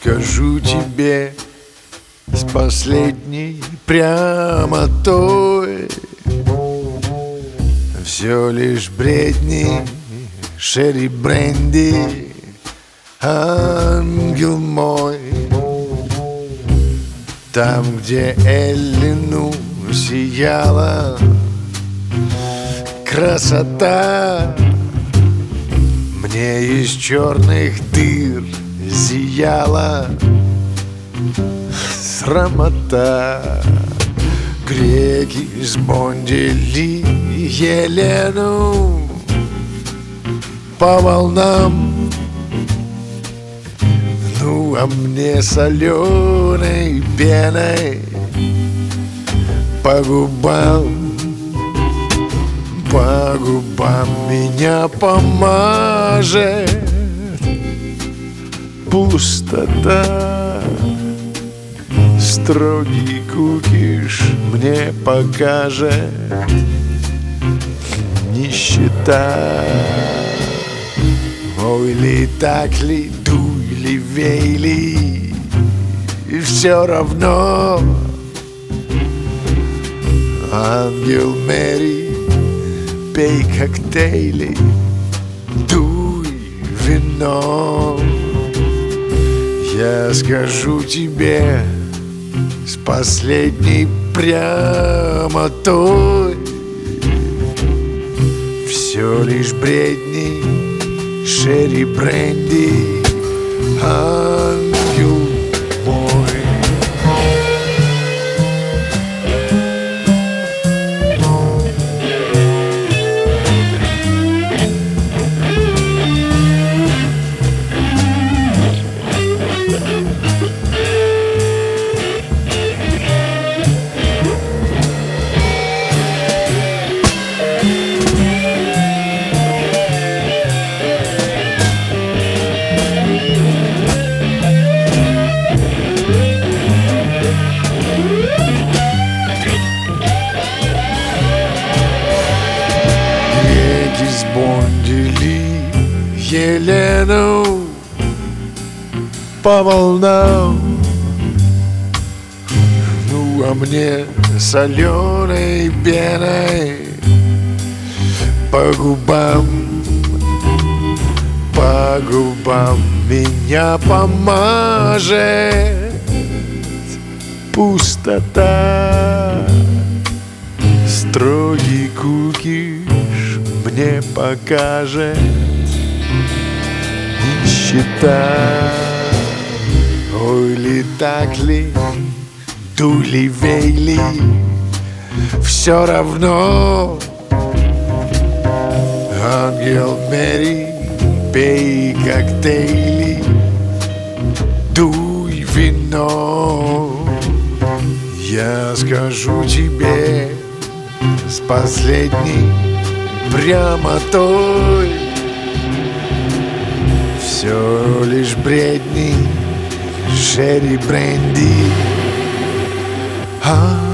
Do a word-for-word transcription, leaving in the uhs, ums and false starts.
скажу тебе с последней прямотой: все лишь бредни, шерри бренди, ангел мой. Там, где Эллину сияла красота, мне из черных дыр зияла срамота. Греки сбондили Елену по волнам, ну а мне соленой пеной по губам, по губам меня помажет пустота. Строгий кукиш мне покажет нищета. Ой ли так ли, дуй ли, вей ли, все равно. Ангел Мэри, пей коктейли, дуй вино. Я скажу тебе с последней прямотой: все лишь бредни, шерри бренди, ангел мой. Сбондили Елену по волнам, ну а мне соленой пеной по губам, по губам меня помажет пустота. Строгий кукиш мне покажет нищета. Ой ли так ли, дуй ли, вей ли, все равно. Ангел Мэри, пей коктейли, дуй вино. Я скажу тебе с последней прямотой: все лишь бредни, шерри бренди, а